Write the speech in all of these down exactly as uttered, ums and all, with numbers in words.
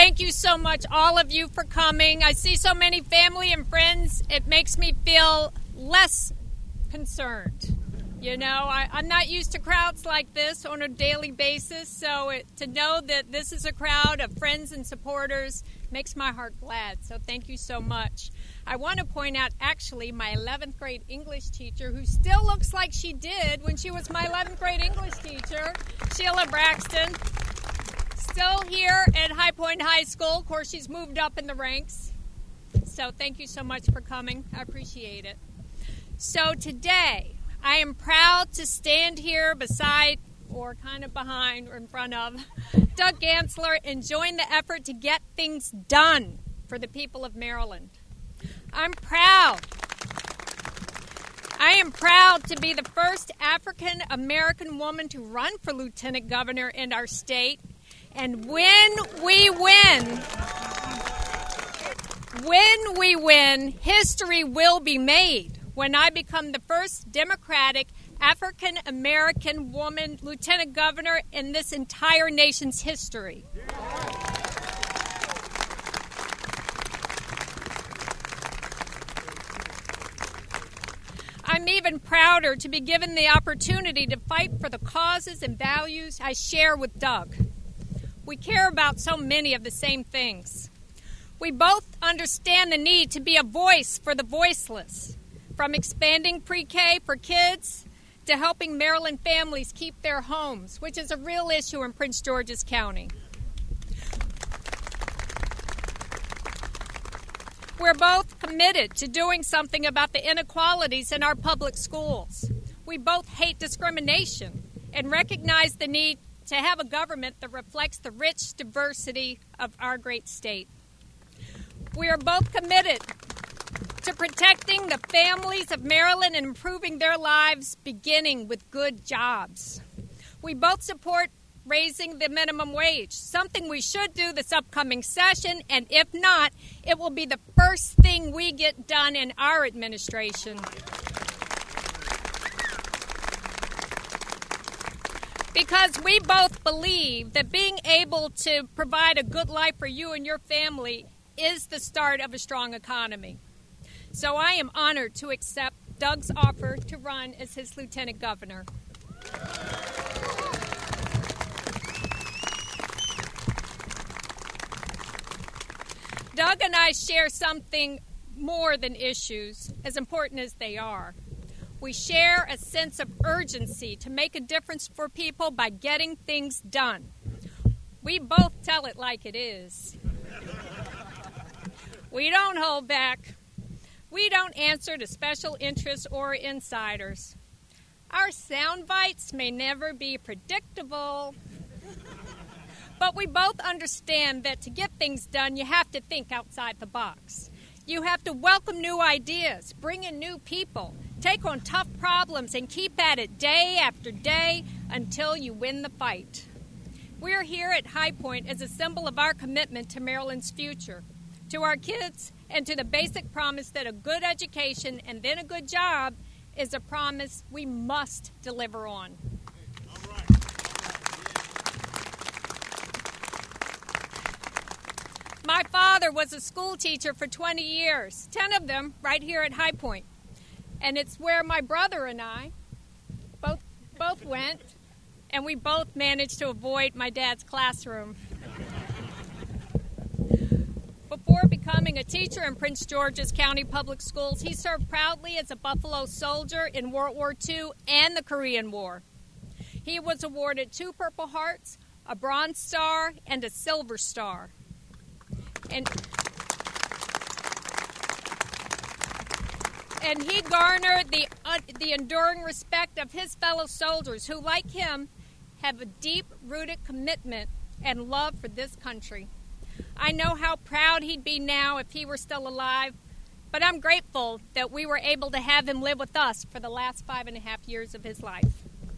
Thank you so much, all of you, for coming. I see so many family and friends. It makes me feel less concerned. You know, I, I'm not used to crowds like this on a daily basis, so it, to know that this is a crowd of friends and supporters makes my heart glad. So thank you so much. I want to point out, actually, my eleventh grade English teacher, who still looks like she did when she was my eleventh grade English teacher, Sheila Braxton, still here at High Point High School. Of course, she's moved up in the ranks. So thank you so much for coming. I appreciate it. So today, I am proud to stand here beside, or kind of behind, or in front of, Doug Gansler and join the effort to get things done for the people of Maryland. I'm proud. I am proud to be the first African-American woman to run for lieutenant governor in our state. And when we win, when we win, history will be made when I become the first Democratic African-American woman lieutenant governor in this entire nation's history. I'm even prouder to be given the opportunity to fight for the causes and values I share with Doug. We care about so many of the same things. We both understand the need to be a voice for the voiceless, from expanding pre-K for kids to helping Maryland families keep their homes, which is a real issue in Prince George's County. We're both committed to doing something about the inequalities in our public schools. We both hate discrimination and recognize the need to have a government that reflects the rich diversity of our great state. We are both committed to protecting the families of Maryland and improving their lives, beginning with good jobs. We both support raising the minimum wage, something we should do this upcoming session, and if not, it will be the first thing we get done in our administration. Because we both believe that being able to provide a good life for you and your family is the start of a strong economy. So I am honored to accept Doug's offer to run as his lieutenant governor. Doug and I share something more than issues, as important as they are. We share a sense of urgency to make a difference for people by getting things done. We both tell it like it is. We don't hold back. We don't answer to special interests or insiders. Our sound bites may never be predictable, but we both understand that to get things done, you have to think outside the box. You have to welcome new ideas, bring in new people, take on tough problems, and keep at it day after day until you win the fight. We're here at High Point as a symbol of our commitment to Maryland's future, to our kids, and to the basic promise that a good education and then a good job is a promise we must deliver on. My father was a school teacher for twenty years, ten of them right here at High Point. And it's where my brother and I both both went, and we both managed to avoid my dad's classroom. Before becoming a teacher in Prince George's County Public Schools, he served proudly as a Buffalo soldier in World War Two and the Korean War. He was awarded two Purple Hearts, a Bronze Star, and a Silver Star. And, and he garnered the, uh, the enduring respect of his fellow soldiers who, like him, have a deep-rooted commitment and love for this country. I know how proud he'd be now if he were still alive, but I'm grateful that we were able to have him live with us for the last five and a half years of his life.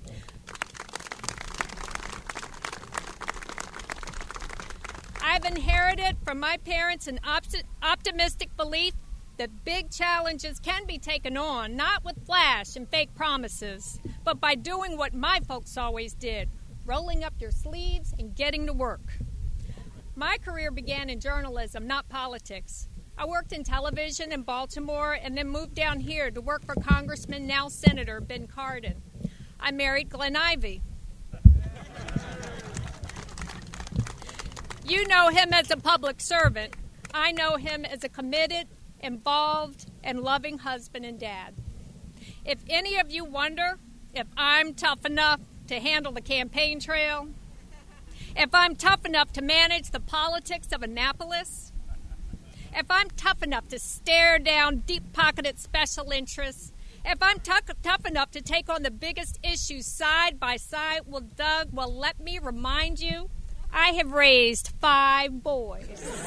I've inherited from my parents an opt- optimistic belief that big challenges can be taken on, not with flash and fake promises, but by doing what my folks always did, rolling up your sleeves and getting to work. My career began in journalism, not politics. I worked in television in Baltimore and then moved down here to work for Congressman, now Senator, Ben Cardin. I married Glenn Ivey. You know him as a public servant. I know him as a committed, involved, and loving husband and dad. If any of you wonder if I'm tough enough to handle the campaign trail, if I'm tough enough to manage the politics of Annapolis, if I'm tough enough to stare down deep-pocketed special interests, if I'm tough, tough enough to take on the biggest issues side by side, well, Doug, well, let me remind you, I have raised five boys.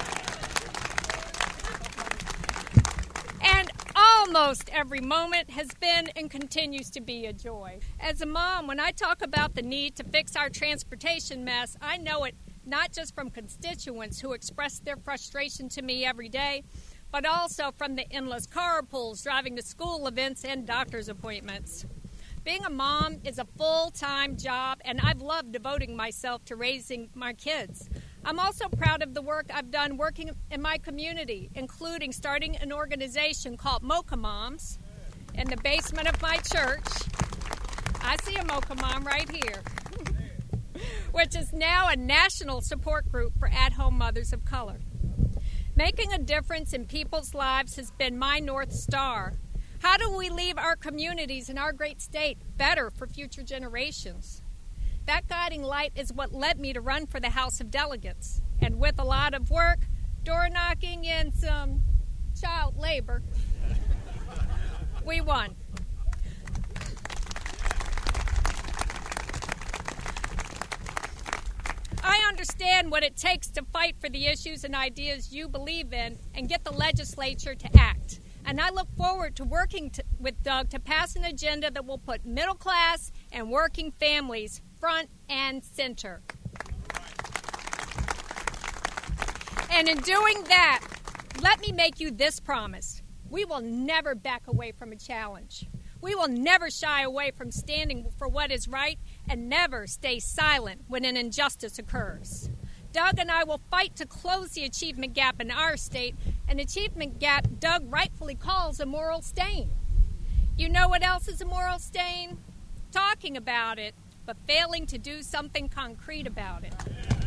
And almost every moment has been and continues to be a joy. As a mom, when I talk about the need to fix our transportation mess, I know it not just from constituents who express their frustration to me every day, but also from the endless carpools driving to school events and doctor's appointments. Being a mom is a full-time job, and I've loved devoting myself to raising my kids. I'm also proud of the work I've done working in my community, including starting an organization called Mocha Moms in the basement of my church. I see a Mocha Mom right here, which is now a national support group for at-home mothers of color. Making a difference in people's lives has been my North Star. How do we leave our communities and our great state better for future generations? That guiding light is what led me to run for the House of Delegates. And with a lot of work, door knocking, and some child labor, we won. I understand what it takes to fight for the issues and ideas you believe in and get the legislature to act. And I look forward to working to, with Doug to pass an agenda that will put middle class and working families front and center. And in doing that, let me make you this promise. We will never back away from a challenge. We will never shy away from standing for what is right and never stay silent when an injustice occurs. Doug and I will fight to close the achievement gap in our state, an achievement gap Doug rightfully calls a moral stain. You know what else is a moral stain? Talking about it, but failing to do something concrete about it.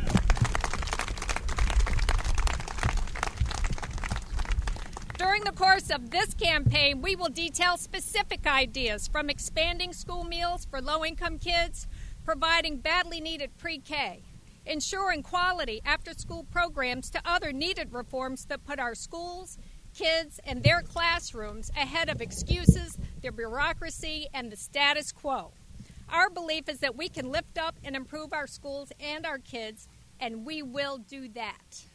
During the course of this campaign, we will detail specific ideas from expanding school meals for low-income kids, providing badly needed pre-K, ensuring quality after-school programs to other needed reforms that put our schools, kids, and their classrooms ahead of excuses, their bureaucracy, and the status quo. Our belief is that we can lift up and improve our schools and our kids, and we will do that.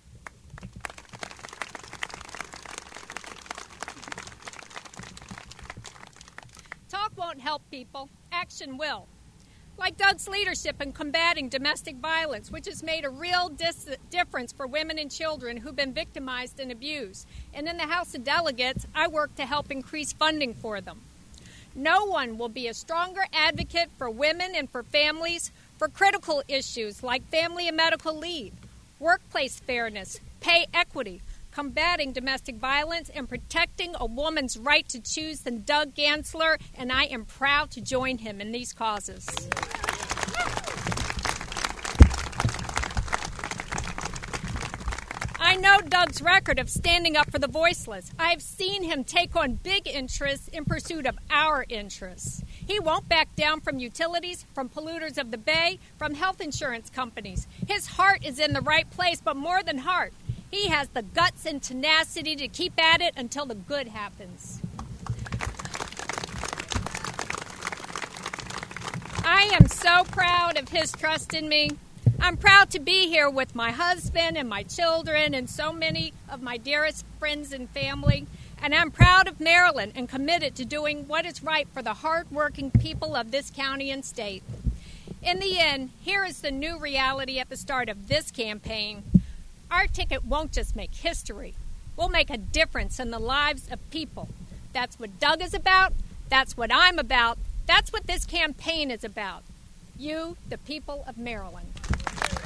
Talk won't help people. Action will. Like Doug's leadership in combating domestic violence, which has made a real dis- difference for women and children who've been victimized and abused. And in the House of Delegates, I work to help increase funding for them. No one will be a stronger advocate for women and for families for critical issues like family and medical leave, workplace fairness, pay equity, combating domestic violence, and protecting a woman's right to choose than Doug Gansler, and I am proud to join him in these causes. I know Doug's record of standing up for the voiceless. I've seen him take on big interests in pursuit of our interests. He won't back down from utilities, from polluters of the Bay, from health insurance companies. His heart is in the right place, but more than heart, he has the guts and tenacity to keep at it until the good happens. I am so proud of his trust in me. I'm proud to be here with my husband and my children and so many of my dearest friends and family. And I'm proud of Maryland and committed to doing what is right for the hard-working people of this county and state. In the end, here is the new reality at the start of this campaign. Our ticket won't just make history. We'll make a difference in the lives of people. That's what Doug is about. That's what I'm about. That's what this campaign is about. You, the people of Maryland.